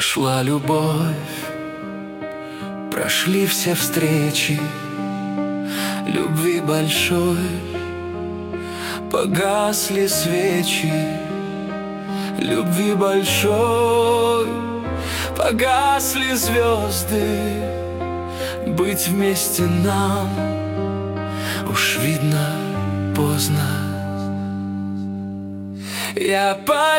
Прошла любовь, прошли все встречи любви большой, погасли свечи любви большой, погасли звезды. Быть вместе нам уж видно поздно. Я по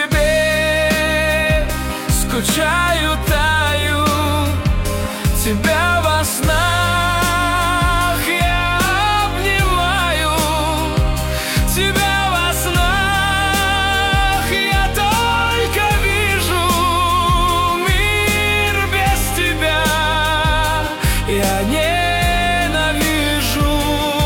тебе скучаю, таю, тебя во снах я обнимаю, тебя во снах я только вижу. Мир без тебя я ненавижу.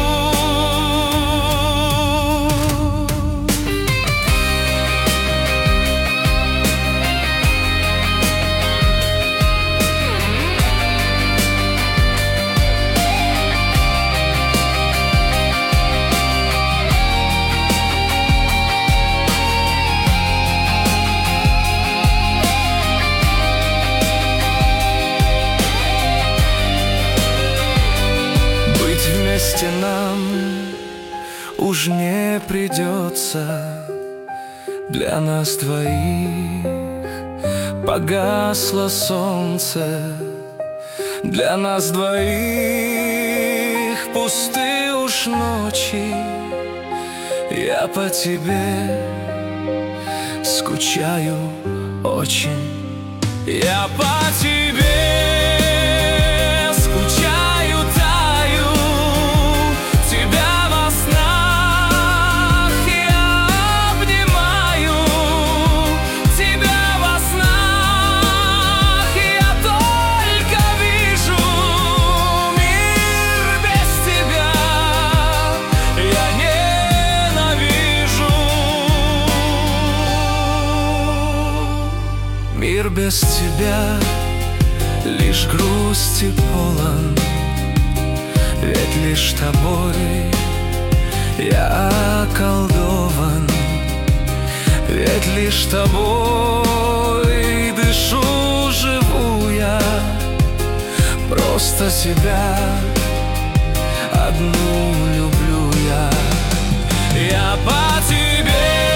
Вместе нам уж не придется, для нас двоих погасло солнце, для нас двоих пусты уж ночи. Я по тебе скучаю очень. Я по тебе мир без тебя лишь грусти полон, ведь лишь тобой я околдован, ведь лишь тобой дышу, живу я, просто тебя одну люблю я. Я по тебе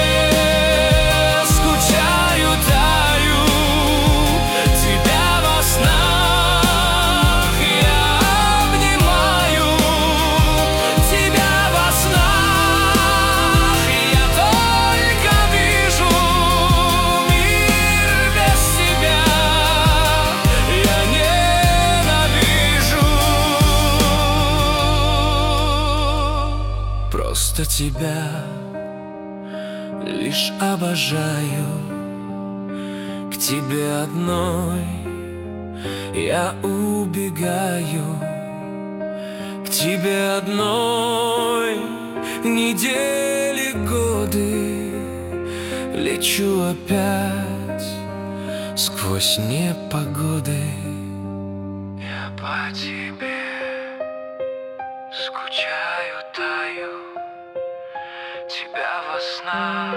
просто тебя лишь обожаю, к тебе одной я убегаю, к тебе одной недели, годы лечу опять сквозь непогоды. Я по тебе скучаю, таю, тебя во снах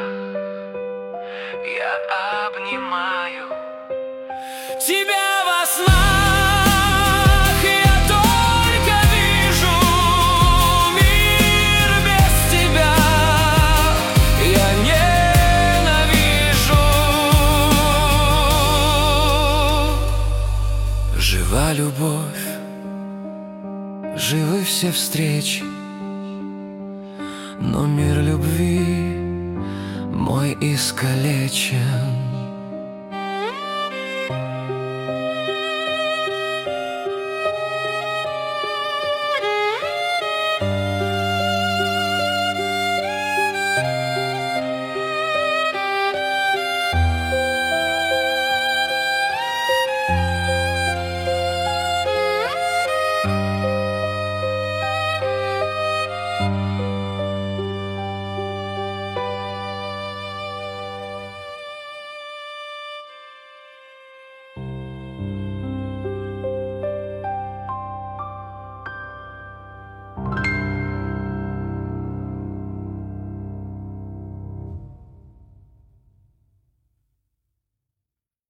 я обнимаю, тебя во снах я только вижу. Мир без тебя я ненавижу. Жива любовь, живы все встречи, но мир любви мой искалечен.